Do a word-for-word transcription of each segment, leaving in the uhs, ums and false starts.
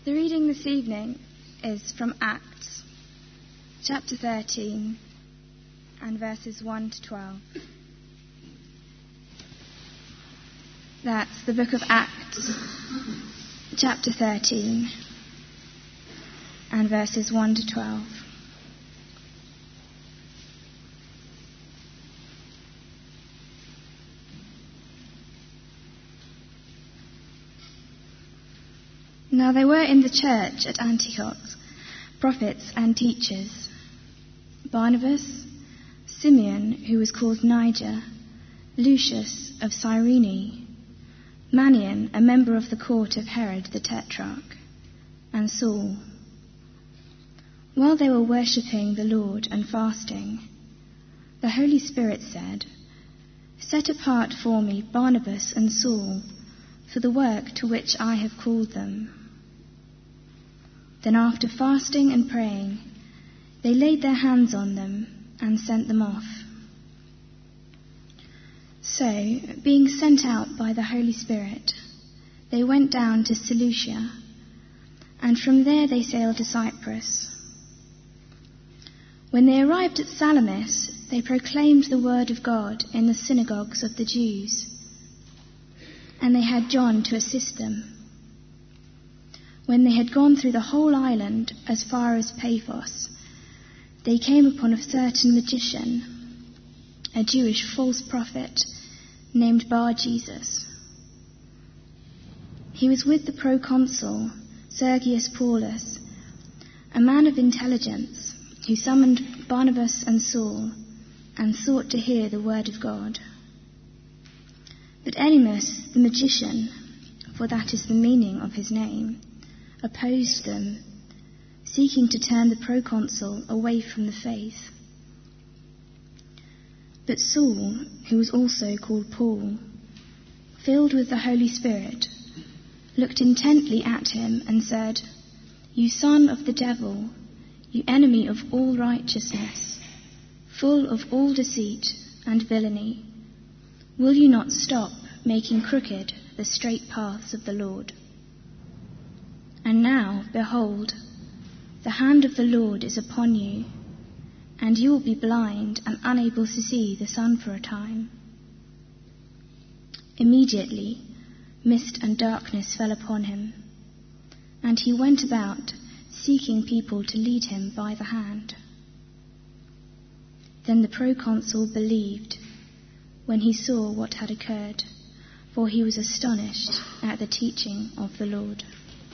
The reading this evening is from Acts, chapter thirteen, and verses one to twelve. That's the book of Acts, chapter thirteen, and verses one to twelve. Now there were in the church at Antioch prophets and teachers: Barnabas, Simeon, who was called Niger, Lucius of Cyrene, Manaen, a member of the court of Herod the Tetrarch, and Saul. While they were worshipping the Lord and fasting, the Holy Spirit said, "Set apart for me Barnabas and Saul for the work to which I have called them." Then after fasting and praying, they laid their hands on them and sent them off. So, being sent out by the Holy Spirit, they went down to Seleucia, and from there they sailed to Cyprus. When they arrived at Salamis, they proclaimed the word of God in the synagogues of the Jews, and they had John to assist them. When they had gone through the whole island as far as Paphos, they came upon a certain magician, a Jewish false prophet named Bar-Jesus. He was with the proconsul Sergius Paulus, a man of intelligence, who summoned Barnabas and Saul and sought to hear the word of God. But Elymas, the magician, for that is the meaning of his name, opposed them, seeking to turn the proconsul away from the faith. But Saul, who was also called Paul, filled with the Holy Spirit, looked intently at him and said, "You son of the devil, you enemy of all righteousness, full of all deceit and villainy, will you not stop making crooked the straight paths of the Lord? And now, behold, the hand of the Lord is upon you, and you will be blind and unable to see the sun for a time." Immediately, mist and darkness fell upon him, and he went about seeking people to lead him by the hand. Then the proconsul believed when he saw what had occurred, for he was astonished at the teaching of the Lord.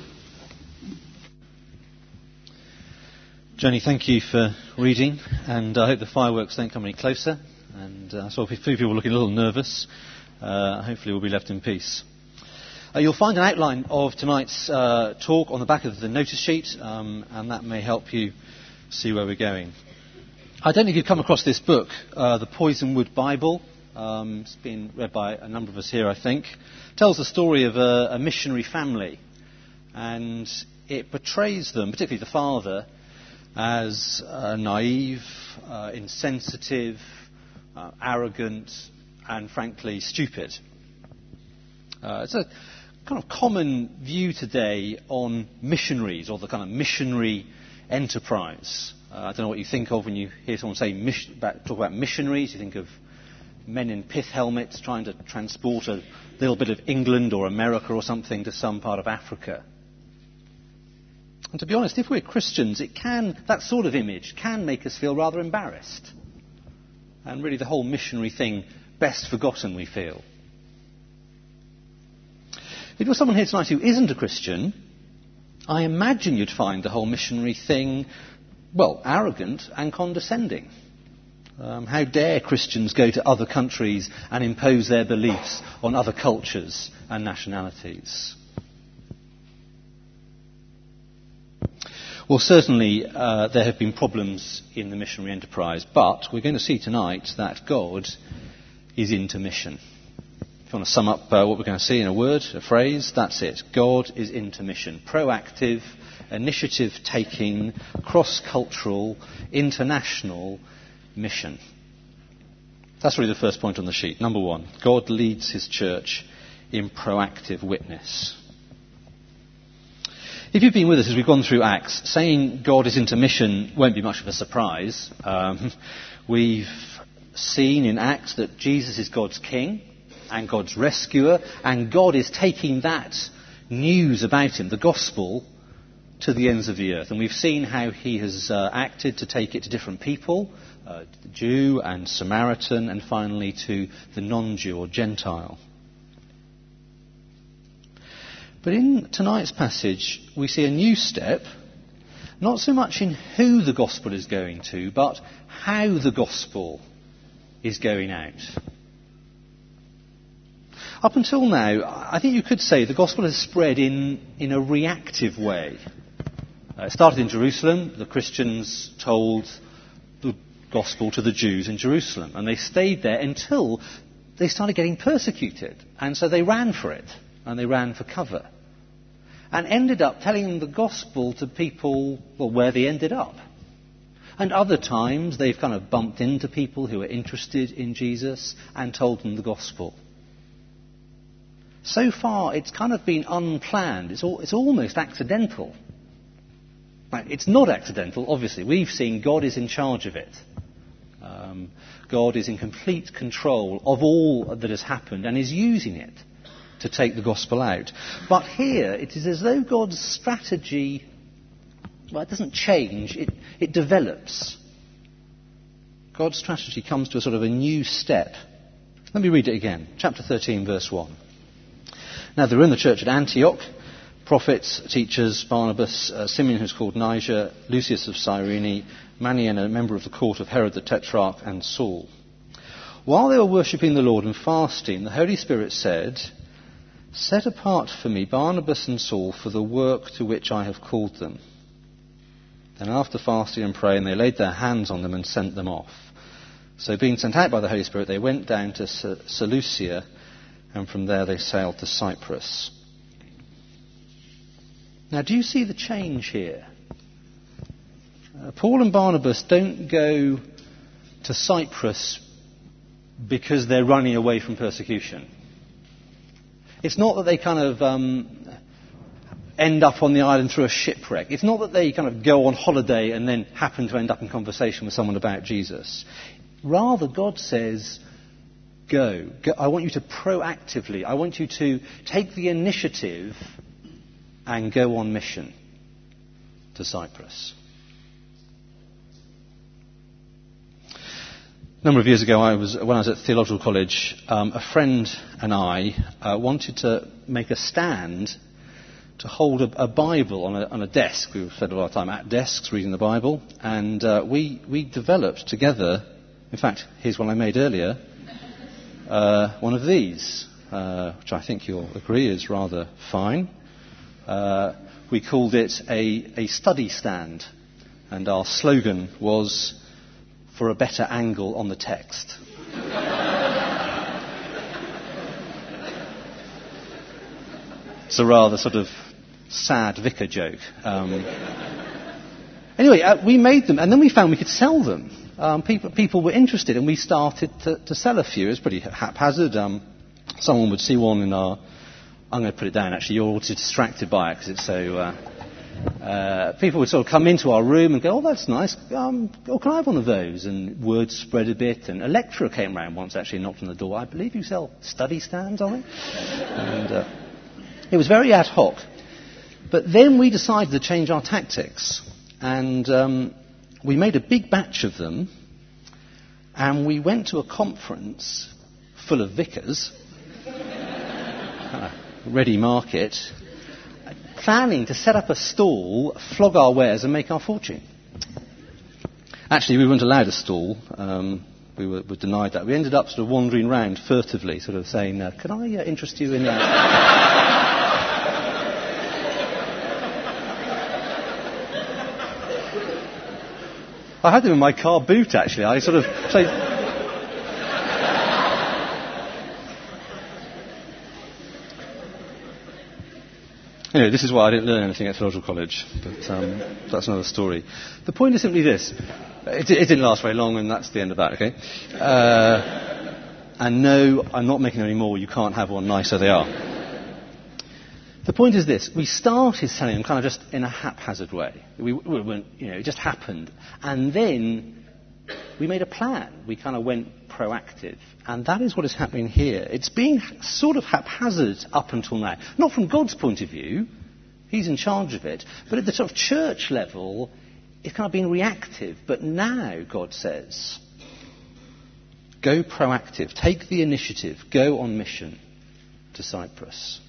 Jenny, thank you for reading, and I hope the fireworks don't come any closer. And uh, I saw a few people looking a little nervous. Uh, hopefully we'll be left in peace. Uh, you'll find an outline of tonight's uh, talk on the back of the notice sheet, um, and that may help you see where we're going. I don't know if you've come across this book, uh, The Poisonwood Bible. Um, it's been read by a number of us here, I think. It tells the story of a, a missionary family, and it portrays them, particularly the father, as uh, naive, uh, insensitive, uh, arrogant, and frankly stupid. Uh, it's a kind of common view today on missionaries, or the kind of missionary enterprise. Uh, I don't know what you think of when you hear someone say mission, about, talk about missionaries. You think of men in pith helmets trying to transport a little bit of England or America or something to some part of Africa. And to be honest, if we're Christians, it can, that sort of image can make us feel rather embarrassed. And really the whole missionary thing best forgotten, we feel. If you're someone here tonight who isn't a Christian, I imagine you'd find the whole missionary thing, well, arrogant and condescending. Um, how dare Christians go to other countries and impose their beliefs on other cultures and nationalities? Well, certainly uh, there have been problems in the missionary enterprise, but we're going to see tonight that God is into mission. If you want to sum up uh, what we're going to see in a word, a phrase, that's it. God is into mission. Proactive, initiative-taking, cross-cultural, international mission. That's really the first point on the sheet. Number one, God leads his church in proactive witness. If you've been with us as we've gone through Acts, saying God is into mission won't be much of a surprise. Um, we've seen in Acts that Jesus is God's king and God's rescuer, and God is taking that news about him, the gospel, to the ends of the earth. And we've seen how he has uh, acted to take it to different people, uh, Jew and Samaritan, and finally to the non-Jew or Gentile. But in tonight's passage, we see a new step, not so much in who the gospel is going to, but how the gospel is going out. Up until now, I think you could say the gospel has spread in, in a reactive way. Uh, it started in Jerusalem. The Christians told the gospel to the Jews in Jerusalem, and they stayed there until they started getting persecuted. And so they ran for it, and they ran for cover, and ended up telling the gospel to people, well, where they ended up. And other times they've kind of bumped into people who are interested in Jesus and told them the gospel. So far it's kind of been unplanned. It's, all, it's almost accidental. Now, it's not accidental, obviously. We've seen God is in charge of it. Um, God is in complete control of all that has happened and is using it to take the gospel out. But here, it is as though God's strategy, well, it doesn't change, it, it develops. God's strategy comes to a sort of a new step. Let me read it again. Chapter thirteen, verse one. Now, there were in the church at Antioch prophets, teachers, Barnabas, uh, Simeon, who's called Niger, Lucius of Cyrene, Manaen, a member of the court of Herod the Tetrarch, and Saul. While they were worshipping the Lord and fasting, the Holy Spirit said, "Set apart for me Barnabas and Saul for the work to which I have called them." Then after fasting and praying, they laid their hands on them and sent them off. So being sent out by the Holy Spirit, they went down to Seleucia, and from there they sailed to Cyprus. Now, do you see the change here? Uh, Paul and Barnabas don't go to Cyprus because they're running away from persecution. It's not that they kind of um, end up on the island through a shipwreck. It's not that they kind of go on holiday and then happen to end up in conversation with someone about Jesus. Rather, God says, go. go. I want you to proactively, I want you to take the initiative and go on mission to Cyprus. A number of years ago, I was, when I was at theological college, um, a friend and I uh, wanted to make a stand to hold a, a Bible on a, on a desk. We spent a lot of time at desks reading the Bible, and uh, we, we developed together, in fact, here's one I made earlier, uh, one of these, uh, which I think you'll agree is rather fine. Uh, we called it a, a study stand, and our slogan was, "For a better angle on the text." It's a rather sort of sad vicar joke. Um, anyway, uh, we made them, and then we found we could sell them. Um, people, people were interested, and we started to, to sell a few. It was pretty haphazard. Um, someone would see one in our... I'm going to put it down, actually. You're all too distracted by it because it's so... Uh, uh, people would sort of come into our room and go, "Oh, that's nice. Um, oh, can I have one of those?" And word spread a bit. And a lecturer came round once, actually, knocked on the door. "I believe you sell study stands, are they?" And uh, it was very ad hoc. But then we decided to change our tactics. And um, we made a big batch of them. And we went to a conference full of vicars. Ready market, planning to set up a stall, flog our wares and make our fortune. Actually, we weren't allowed a stall. Um, we were, were denied that. We ended up sort of wandering around furtively, sort of saying, uh, "Can I uh, interest you in that?" I had them in my car boot, actually. I sort of... So, Anyway, this is why I didn't learn anything at theological college, but um, that's another story. The point is simply this. It, it didn't last very long, and that's the end of that, okay? Uh, and no, I'm not making any more. You can't have one. Nice, so they are. The point is this: we started telling them kind of just in a haphazard way. We, we went, you know, it just happened, and then we made a plan. We kind of went proactive, and that is what is happening here. It's been sort of haphazard up until now, not from God's point of view. He's in charge of it, but at the sort of church level, it's kind of been reactive. But now God says, go proactive, take the initiative, go on mission to Cyprus.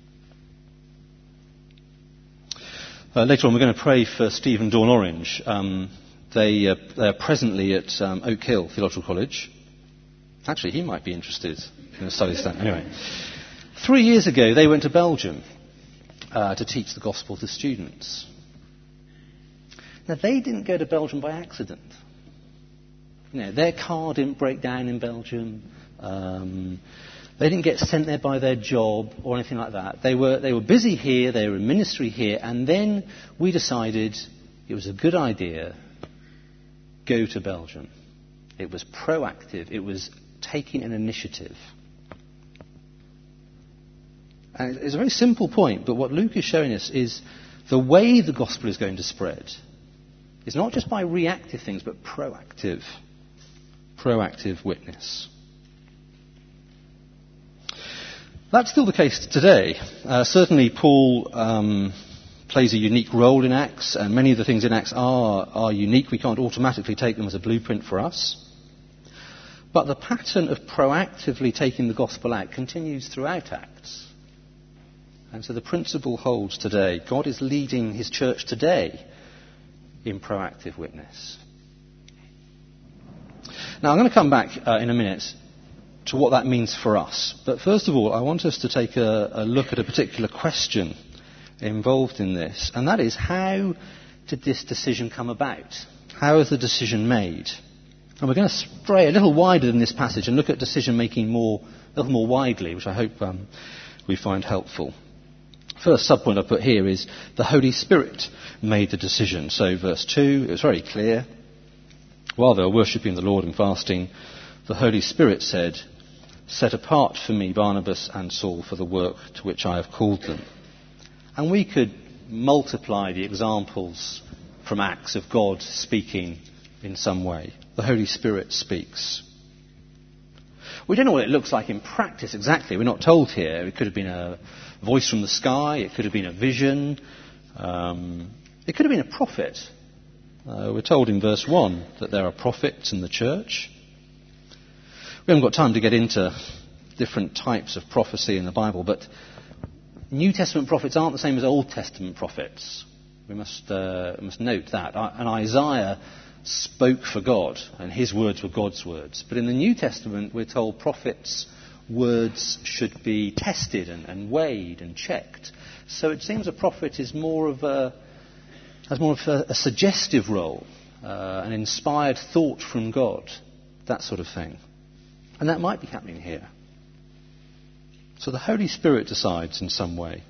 Uh, later on, we're going to pray for Steve and Dawn Orange. Um, they, uh, they're presently at um, Oak Hill Theological College. Actually, he might be interested in a study stand. Anyway, three years ago, they went to Belgium uh, to teach the gospel to students. Now, they didn't go to Belgium by accident. You know, their car didn't break down in Belgium. Um, They didn't get sent there by their job or anything like that. They were, they were busy here, they were in ministry here, and then we decided it was a good idea, go to Belgium. It was proactive, it was taking an initiative. And it's a very simple point, but what Luke is showing us is the way the gospel is going to spread is not just by reactive things, but proactive, proactive witness. That's still the case today. Uh, certainly Paul um, plays a unique role in Acts, and many of the things in Acts are, are unique. We can't automatically take them as a blueprint for us. But the pattern of proactively taking the gospel out continues throughout Acts. And so the principle holds today. God is leading his church today in proactive witness. Now I'm going to come back uh, in a minute to what that means for us. But first of all, I want us to take a, a look at a particular question involved in this, and that is, how did this decision come about? How is the decision made? And we're going to stray a little wider than this passage and look at decision-making more, a little more widely, which I hope um, we find helpful. First subpoint I put here is the Holy Spirit made the decision. So verse two, it was very clear. While they were worshipping the Lord and fasting, the Holy Spirit said, "Set apart for me Barnabas and Saul for the work to which I have called them." And we could multiply the examples from Acts of God speaking in some way. The Holy Spirit speaks. We don't know what it looks like in practice exactly. We're not told here. It could have been a voice from the sky. It could have been a vision. Um, it could have been a prophet. Uh, we're told in verse one that there are prophets in the church. We haven't got time to get into different types of prophecy in the Bible, but New Testament prophets aren't the same as Old Testament prophets. We must, uh, we must note that. And Isaiah spoke for God, and his words were God's words. But in the New Testament, we're told prophets' words should be tested and, and weighed and checked. So it seems a prophet is more of a, has more of a, a suggestive role, uh, an inspired thought from God, that sort of thing. And that might be happening here. So the Holy Spirit decides in some way.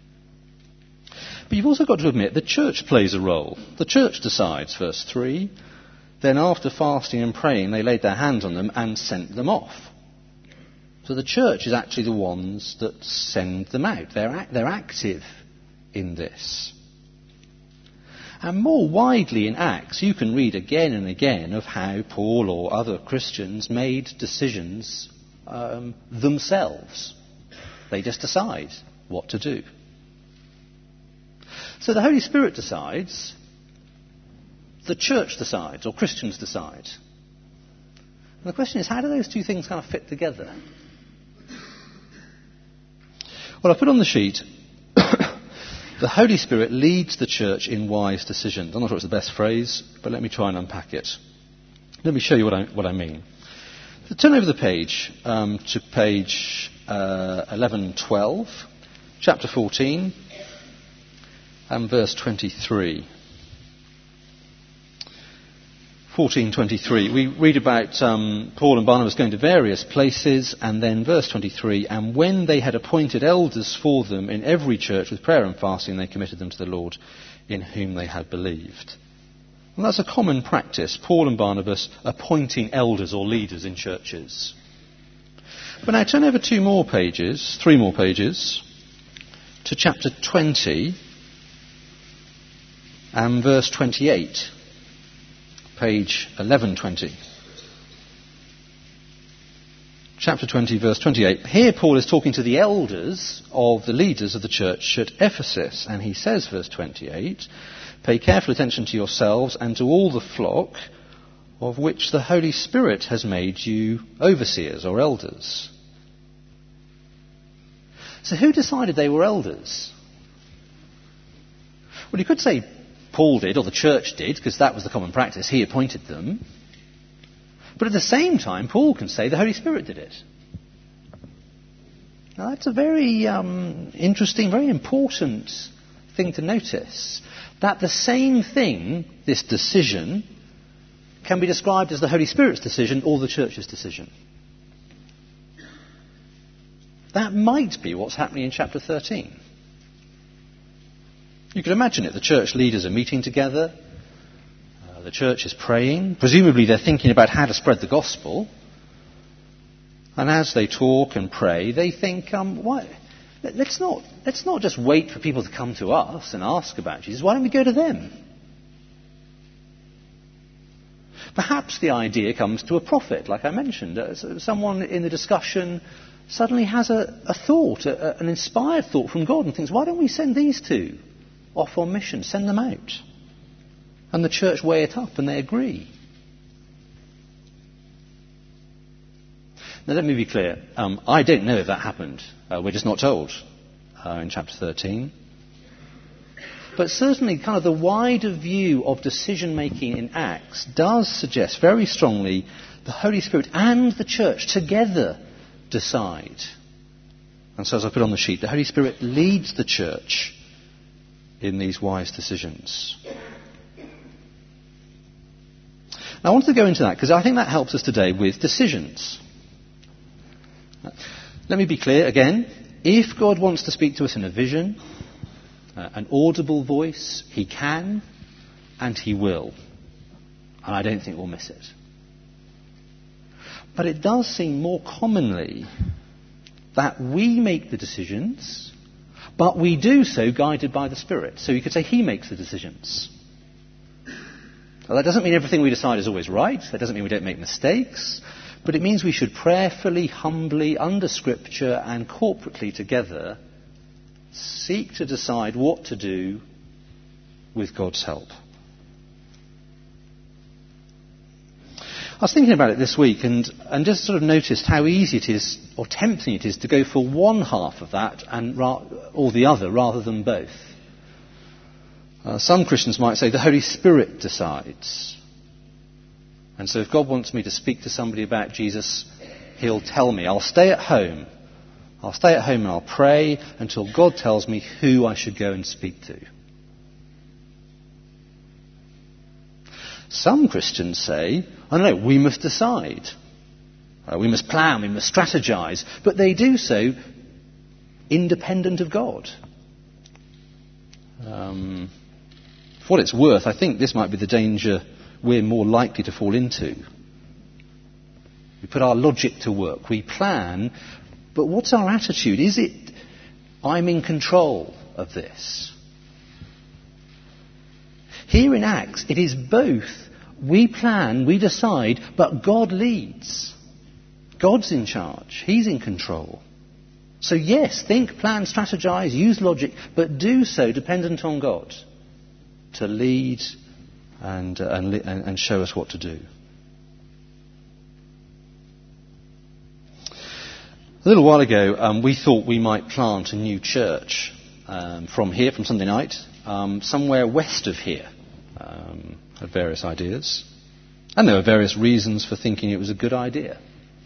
But you've also got to admit the church plays a role. The church decides, verse three. Then after fasting and praying, they laid their hands on them and sent them off. So the church is actually the ones that send them out. They're, they're active in this. And more widely in Acts, you can read again and again of how Paul or other Christians made decisions um, themselves. They just decide what to do. So the Holy Spirit decides, the church decides, or Christians decide. And the question is, how do those two things kind of fit together? Well, I put on the sheet, the Holy Spirit leads the church in wise decisions. I'm not sure it's the best phrase, but let me try and unpack it. Let me show you what I, what I mean. So turn over the page um, to page uh, eleven twelve, chapter fourteen, and verse twenty-three. fourteen twenty-three. We read about um, Paul and Barnabas going to various places, and then verse twenty-three, and when they had appointed elders for them in every church with prayer and fasting, they committed them to the Lord in whom they had believed. And that's a common practice, Paul and Barnabas appointing elders or leaders in churches. But now turn over two more pages, three more pages, to chapter twenty and verse twenty-eight, page eleven twenty. Chapter twenty, verse twenty-eight. Here Paul is talking to the elders of the leaders of the church at Ephesus, and he says, verse twenty-eight, "Pay careful attention to yourselves and to all the flock of which the Holy Spirit has made you overseers or elders." So who decided they were elders? Well, you could say Paul did, or the church did, because that was the common practice. He appointed them. But at the same time, Paul can say the Holy Spirit did it. Now, that's a very um, interesting, very important thing to notice. That the same thing, this decision, can be described as the Holy Spirit's decision or the church's decision. That might be what's happening in chapter thirteen. You can imagine it. The church leaders are meeting together. Uh, the church is praying. Presumably they're thinking about how to spread the gospel. And as they talk and pray, they think, um, why, let's not, let's not just wait for people to come to us and ask about Jesus. Why don't we go to them? Perhaps the idea comes to a prophet, like I mentioned. Uh, someone in the discussion suddenly has a, a thought, a, an inspired thought from God, and thinks, why don't we send these two off on mission? Send them out. And the church weigh it up, and they agree. Now, let me be clear. Um, I don't know if that happened. Uh, we're just not told uh, in chapter thirteen. But certainly kind of the wider view of decision-making in Acts does suggest very strongly the Holy Spirit and the church together decide. And so as I put on the sheet, the Holy Spirit leads the church in these wise decisions. Now, I wanted to go into that because I think that helps us today with decisions. Let me be clear again. If God wants to speak to us in a vision, uh, an audible voice, he can and he will. And I don't think we'll miss it. But it does seem more commonly that we make the decisions, but we do so guided by the Spirit. So you could say he makes the decisions. Well, that doesn't mean everything we decide is always right. That doesn't mean we don't make mistakes. But it means we should prayerfully, humbly, under Scripture and corporately together seek to decide what to do with God's help. I was thinking about it this week and, and just sort of noticed how easy it is, or tempting it is, to go for one half of that and ra- or the other rather than both. Uh, some Christians might say the Holy Spirit decides. And so if God wants me to speak to somebody about Jesus, he'll tell me. I'll stay at home. I'll stay at home and I'll pray until God tells me who I should go and speak to. Some Christians say, I don't know, we must decide. Uh, we must plan, we must strategize. But they do so independent of God. Um, for what it's worth, I think this might be the danger we're more likely to fall into. We put our logic to work. We plan, but what's our attitude? Is it, I'm in control of this? Here in Acts, it is both. We plan, we decide, but God leads. God's in charge. He's in control. So yes, think, plan, strategize, use logic, but do so dependent on God to lead and, uh, and, and show us what to do. A little while ago, um, we thought we might plant a new church um, from here, from Sunday night, um, somewhere west of here. Um, had various ideas. And there were various reasons for thinking it was a good idea.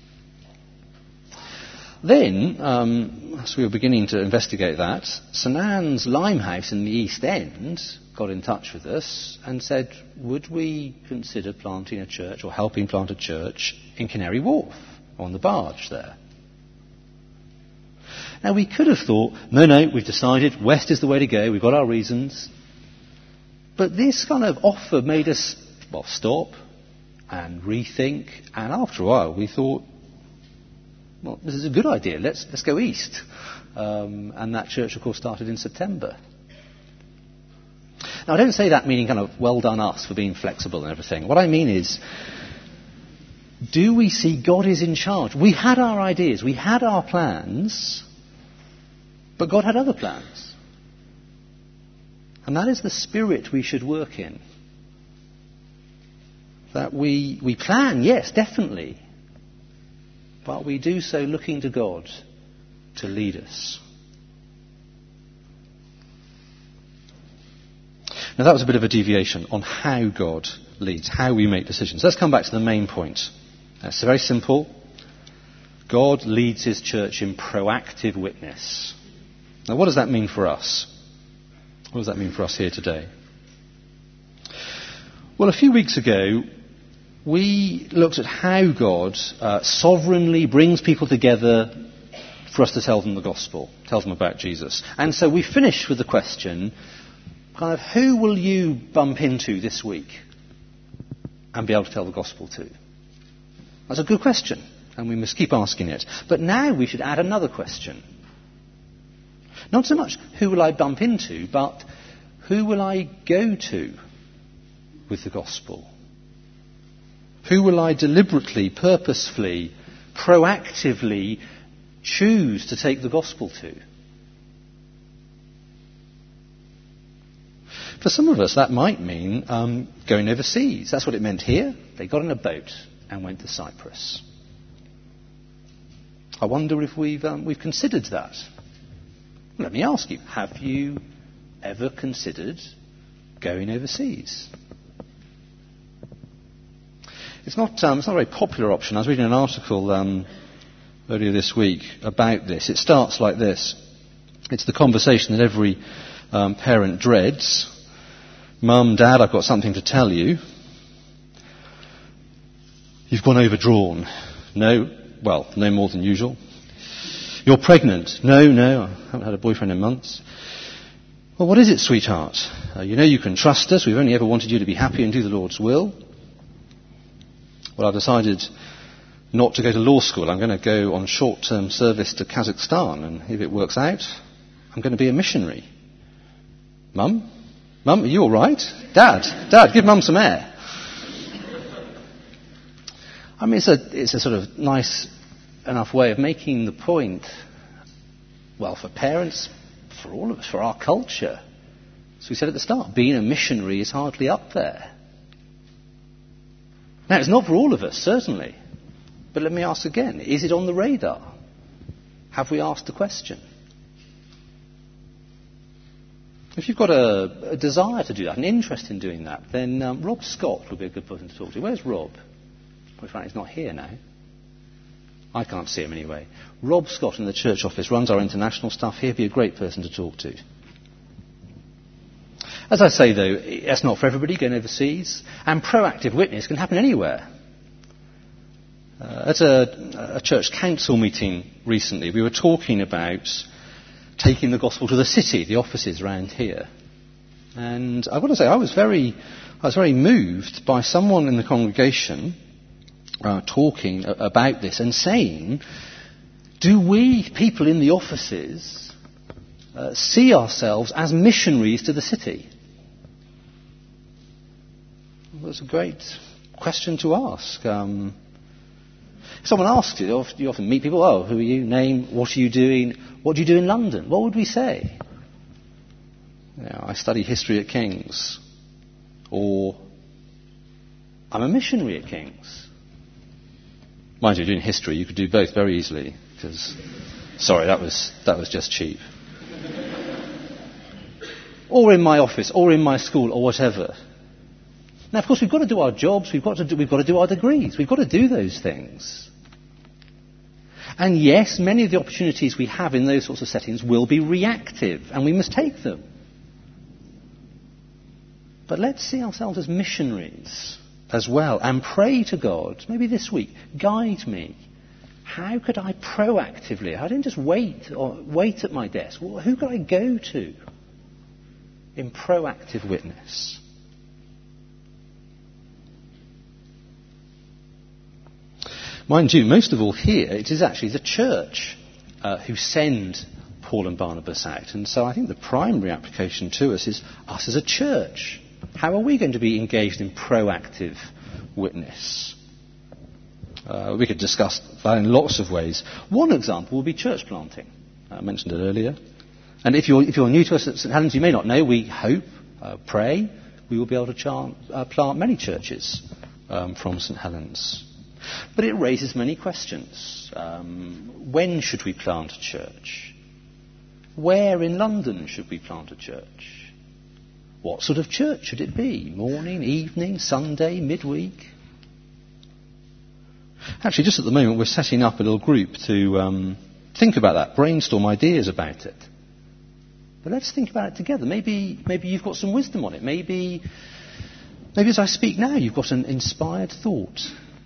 Then, um, as we were beginning to investigate that, St Anne's Limehouse in the East End got in touch with us and said, would we consider planting a church or helping plant a church in Canary Wharf, on the barge there? Now, we could have thought, no, no, we've decided west is the way to go, we've got our reasons. But this kind of offer made us, well, stop and rethink. And after a while, we thought, well, this is a good idea. Let's, let's go east. Um, and that church, of course, started in September. Now, I don't say that meaning kind of, well done us for being flexible and everything. What I mean is, do we see God is in charge? We had our ideas, we had our plans, but God had other plans. And that is the spirit we should work in. That we, we plan, yes, definitely, but we do so looking to God to lead us. Now that was a bit of a deviation on how God leads, how we make decisions. Let's come back to the main point. It's very simple. God leads his church in proactive witness. Now what does that mean for us? What does that mean for us here today? Well, a few weeks ago, we looked at how God uh, sovereignly brings people together for us to tell them the gospel, tell them about Jesus. And so we finished with the question, kind of, who will you bump into this week and be able to tell the gospel to? That's a good question, and we must keep asking it. But now we should add another question. Not so much who will I bump into, but who will I go to with the gospel? Who will I deliberately, purposefully, proactively choose to take the gospel to? For some of us, that might mean um, going overseas. That's what it meant here. They got in a boat and went to Cyprus. I wonder if we've um, we've considered that. Let me ask you, have you ever considered going overseas? It's not, um, it's not a very popular option. I was reading an article um, earlier this week about this. It starts like this. It's the conversation that every um, parent dreads. Mum, Dad, I've got something to tell you. You've gone overdrawn. No, well, no more than usual. You're pregnant. No, no, I haven't had a boyfriend in months. Well, what is it, sweetheart? Uh, you know you can trust us. We've only ever wanted you to be happy and do the Lord's will. Well, I've decided not to go to law school. I'm going to go on short-term service to Kazakhstan, and if it works out, I'm going to be a missionary. Mum? Mum, are you all right? Dad? Dad, give Mum some air. I mean, it's a, it's a sort of nice enough way of making the point, well, for parents, for all of us, for our culture. As we said at the start, being a missionary is hardly up there. Now, it's not for all of us, certainly. But let me ask again, is it on the radar? Have we asked the question? If you've got a, a desire to do that, an interest in doing that, then um, Rob Scott would be a good person to talk to. Where's Rob? Quite frankly, he's not here now. I can't see him anyway. Rob Scott in the church office runs our international stuff. He'd be a great person to talk to. As I say, though, that's not for everybody going overseas. And proactive witness can happen anywhere. Uh, at a, a church council meeting recently, we were talking about taking the gospel to the city, the offices around here. And I've got to say, I was very, I was very moved by someone in the congregation uh, talking about this and saying, do we, people in the offices, uh, see ourselves as missionaries to the city? Well, that's a great question to ask. Um, if someone asks you, you often meet people, oh, who are you, name, what are you doing, what do you do in London? What would we say? You know, I study history at King's. Or, I'm a missionary at King's. Mind you, doing history, you could do both very easily. Because, sorry, that was that was just cheap. Or in my office, or in my school, or whatever. Now, of course, we've got to do our jobs, we've got to do, we've got to do our degrees, we've got to do those things. And yes, many of the opportunities we have in those sorts of settings will be reactive, and we must take them. But let's see ourselves as missionaries as well, and pray to God, maybe this week, guide me. How could I proactively, I didn't just wait or wait at my desk, well, who could I go to in proactive witness? Mind you, most of all here, it is actually the church uh, who send Paul and Barnabas out. And so I think the primary application to us is us as a church. How are we going to be engaged in proactive witness? Uh, we could discuss that in lots of ways. One example would be church planting. I mentioned it earlier. And if you're, if you're new to us at St Helens, you may not know, we hope, uh, pray, we will be able to chant, uh, plant many churches um, from St Helens. But it raises many questions. Um, when should we plant a church? Where in London should we plant a church? What sort of church should it be? Morning, evening, Sunday, midweek? Actually, just at the moment, we're setting up a little group to um, think about that, brainstorm ideas about it. But let's think about it together. Maybe, maybe you've got some wisdom on it. Maybe, maybe as I speak now, you've got an inspired thought.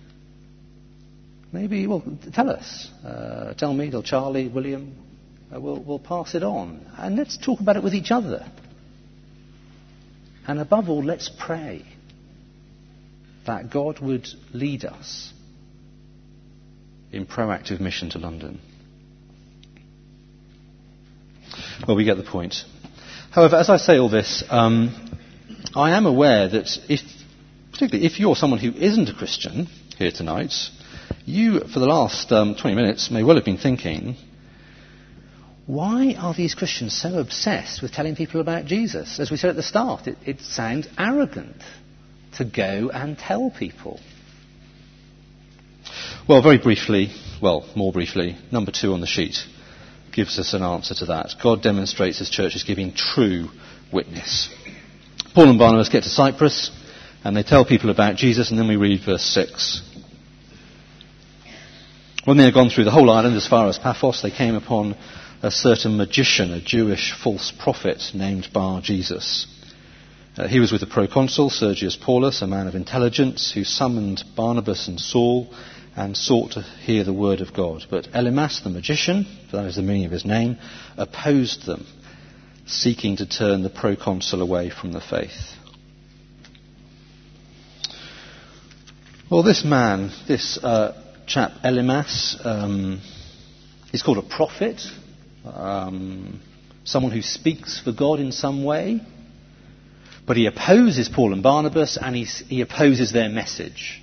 Maybe, well, tell us. Uh, tell me, tell Charlie, William. Uh, we'll, we'll pass it on. And let's talk about it with each other. And above all, let's pray that God would lead us in proactive mission to London. Well, we get the point. However, as I say all this, um, I am aware that if, particularly if you're someone who isn't a Christian here tonight, you, for the last um, twenty minutes, may well have been thinking, why are these Christians so obsessed with telling people about Jesus? As we said at the start, it, it sounds arrogant to go and tell people. Well, very briefly, well, more briefly, number two on the sheet gives us an answer to that. God demonstrates his church is giving true witness. Paul and Barnabas get to Cyprus, and they tell people about Jesus, and then we read verse six. When they had gone through the whole island as far as Paphos, they came upon a certain magician, a Jewish false prophet named Bar Jesus. Uh, he was with the proconsul, Sergius Paulus, a man of intelligence, who summoned Barnabas and Saul and sought to hear the word of God. But Elymas, the magician, for that is the meaning of his name, opposed them, seeking to turn the proconsul away from the faith. Well, this man, this uh, chap Elymas, um, he's called a prophet, um, someone who speaks for God in some way, but he opposes Paul and Barnabas, and he's, he opposes their message.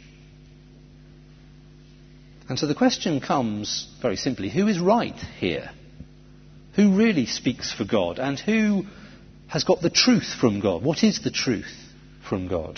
And so the question comes very simply, who is right here? Who really speaks for God? And who has got the truth from God? What is the truth from God?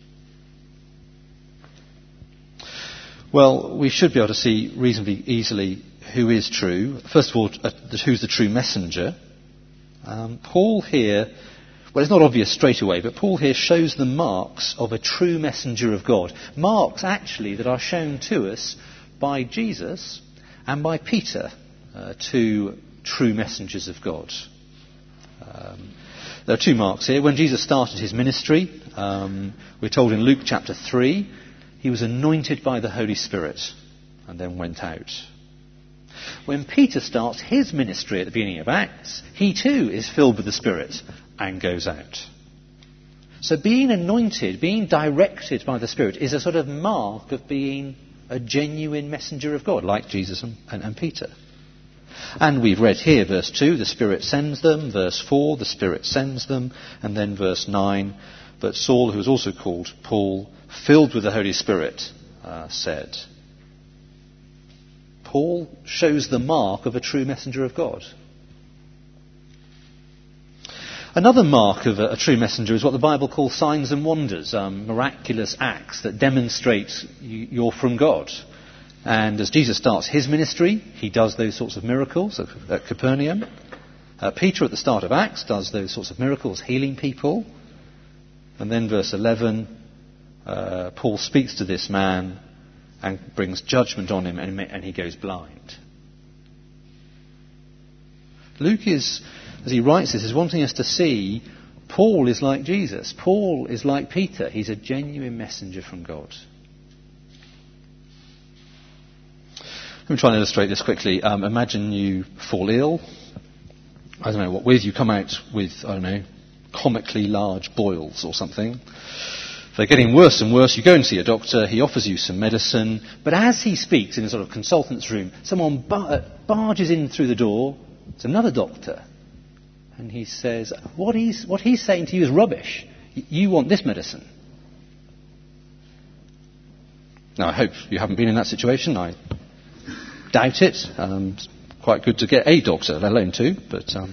Well, we should be able to see reasonably easily who is true. First of all, uh, who's the true messenger. Um, Paul here, well, it's not obvious straight away, but Paul here shows the marks of a true messenger of God. Marks, actually, that are shown to us by Jesus and by Peter, uh, two true messengers of God. Um, there are two marks here. When Jesus started his ministry, um, we're told in Luke chapter three, he was anointed by the Holy Spirit and then went out. When Peter starts his ministry at the beginning of Acts, he too is filled with the Spirit and goes out. So being anointed, being directed by the Spirit, is a sort of mark of being a genuine messenger of God, like Jesus and, and, and Peter. And we've read here, verse two, the Spirit sends them. Verse four, the Spirit sends them. And then verse nine, but Saul, who was also called Paul, filled with the Holy Spirit, uh, said. Paul shows the mark of a true messenger of God. Another mark of a, a true messenger is what the Bible calls signs and wonders, um, miraculous acts that demonstrate you, you're from God. And as Jesus starts his ministry, he does those sorts of miracles at, at Capernaum. Uh, Peter at the start of Acts does those sorts of miracles, healing people. And then verse eleven, uh, Paul speaks to this man and brings judgment on him, and, and he goes blind. Luke is, as he writes this, is wanting us to see Paul is like Jesus. Paul is like Peter. He's a genuine messenger from God. Let me try and illustrate this quickly. Um, imagine you fall ill. I don't know what with. You come out with, I don't know, comically large boils or something. they're getting worse and worse. You go and see a doctor. He offers you some medicine. But as he speaks in a sort of consultant's room, someone bar- barges in through the door. It's another doctor. And he says, what he's, what he's saying to you is rubbish. You want this medicine. Now, I hope you haven't been in that situation. I doubt it. Um, it's quite good to get a doctor, let alone two. But, um,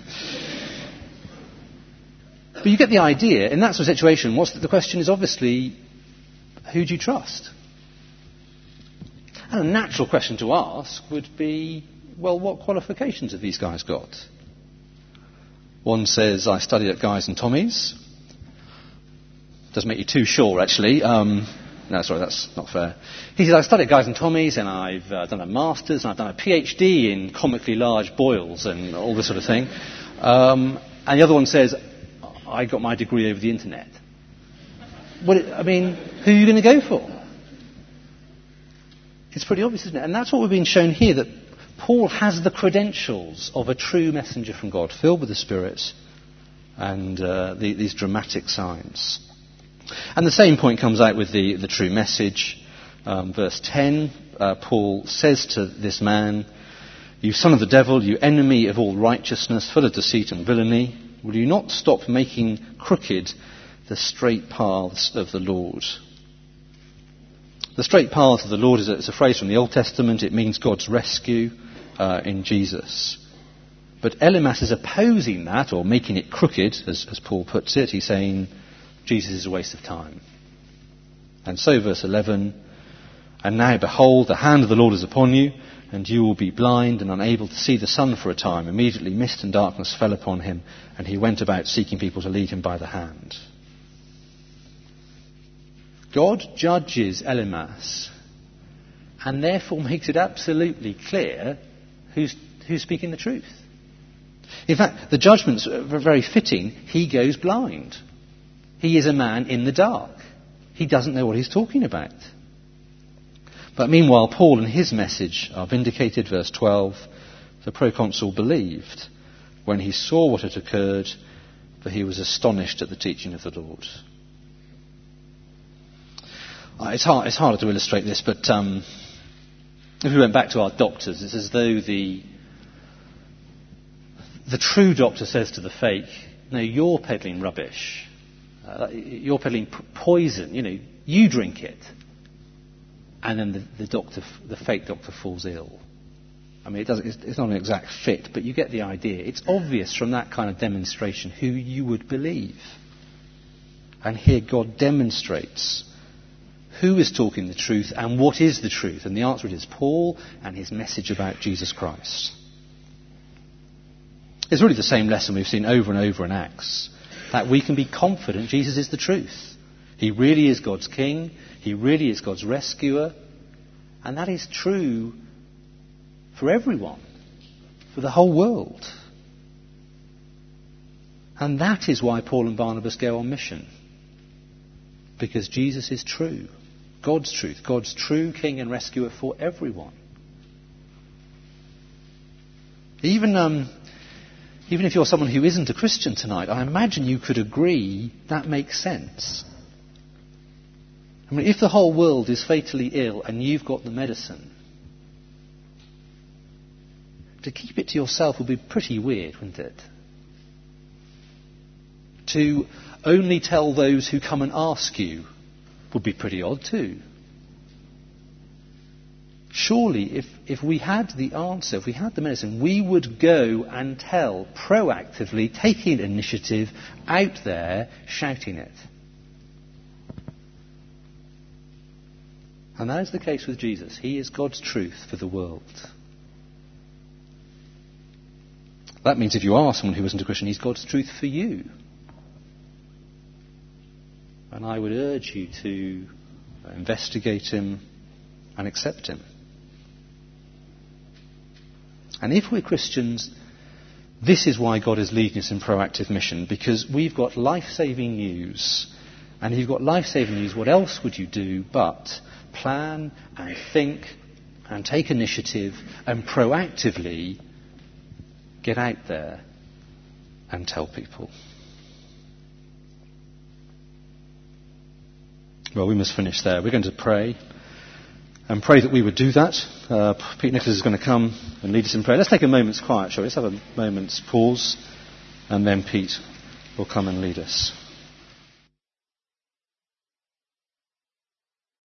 but you get the idea. In that sort of situation, what's the, the question is obviously, who do you trust? And a natural question to ask would be, well, what qualifications have these guys got? One says, I studied at Guy's and Tommy's. Doesn't make you too sure, actually. Um, no, sorry, that's not fair. He says, I studied at Guy's and Tommy's, and I've uh, done a master's, and I've done a PhD in comically large boils and all this sort of thing. Um, and the other one says, I got my degree over the internet. Well, I mean, who are you going to go for? It's pretty obvious, isn't it? And that's what we've been shown here, that Paul has the credentials of a true messenger from God, filled with the Spirit and uh, the, these dramatic signs. And the same point comes out with the, the true message. Um, verse ten, uh, Paul says to this man, you son of the devil, you enemy of all righteousness, full of deceit and villainy, will you not stop making crooked the straight paths of the Lord? The straight path of the Lord is a, is a phrase from the Old Testament. It means God's rescue uh, in Jesus. But Elimas is opposing that, or making it crooked, as, as Paul puts it. He's saying Jesus is a waste of time. And so, verse eleven, and now behold, the hand of the Lord is upon you, and you will be blind and unable to see the sun for a time. Immediately mist and darkness fell upon him, and he went about seeking people to lead him by the hand. God judges Elimas, and therefore makes it absolutely clear who's, who's speaking the truth. In fact, the judgment's very fitting. He goes blind. He is a man in the dark. He doesn't know what he's talking about. But meanwhile, Paul and his message are vindicated. Verse twelve, the proconsul believed when he saw what had occurred, for he was astonished at the teaching of the Lord. Uh, it's, hard, it's harder to illustrate this, but um, if we went back to our doctors, it's as though the the true doctor says to the fake, no, you're peddling rubbish. Uh, you're peddling p- poison. You know, you drink it. And then the, the doctor, the fake doctor falls ill. I mean, it doesn't, it's, it's not an exact fit, but you get the idea. It's obvious from that kind of demonstration who you would believe. And here God demonstrates who is talking the truth and what is the truth. And the answer is Paul and his message about Jesus Christ. It's really the same lesson we've seen over and over in Acts, that we can be confident Jesus is the truth. He really is God's king. He really is God's rescuer. And that is true for everyone, for the whole world. And that is why Paul and Barnabas go on mission. Because Jesus is true. God's truth. God's true king and rescuer for everyone. Even, um, even if you're someone who isn't a Christian tonight, I imagine you could agree that makes sense. I mean, if the whole world is fatally ill and you've got the medicine, to keep it to yourself would be pretty weird, wouldn't it? To only tell those who come and ask you would be pretty odd too. Surely, if, if we had the answer, if we had the medicine, we would go and tell, proactively, taking initiative, out there, shouting it. And that is the case with Jesus. He is God's truth for the world. That means if you are someone who isn't a Christian, he's God's truth for you. And I would urge you to investigate him and accept him. And if we're Christians, this is why God is leading us in proactive mission, because we've got life-saving news. And if you've got life-saving news, what else would you do but plan and think and take initiative and proactively get out there and tell people? Well, we must finish there. We're going to pray and pray that we would do that. Uh, Pete Nicholas is going to come and lead us in prayer. Let's take a moment's quiet, shall we? Let's have a moment's pause, and then Pete will come and lead us.